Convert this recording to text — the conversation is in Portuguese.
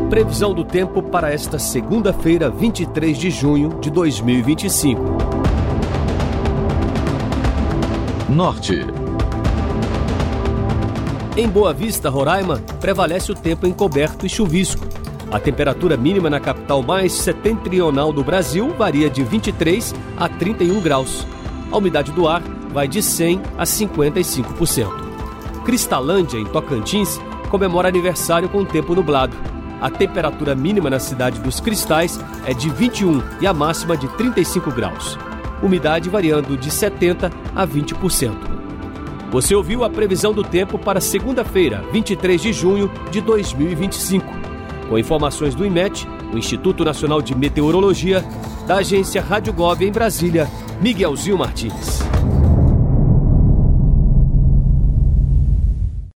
Previsão do tempo para esta segunda-feira, 23 de junho de 2025. Norte. Em Boa Vista, Roraima, prevalece o tempo encoberto e chuvisco. A temperatura mínima na capital mais setentrional do Brasil varia de 23 a 31 graus. A umidade do ar vai de 100 a 55%. Cristalândia, em Tocantins, comemora aniversário com tempo nublado. A temperatura mínima na cidade dos Cristais é de 21 e a máxima de 35 graus. Umidade variando de 70 a 20%. Você ouviu a previsão do tempo para segunda-feira, 23 de junho de 2025. Com informações do IMET, o Instituto Nacional de Meteorologia, da agência Rádio Gov em Brasília, Miguelzinho Martins.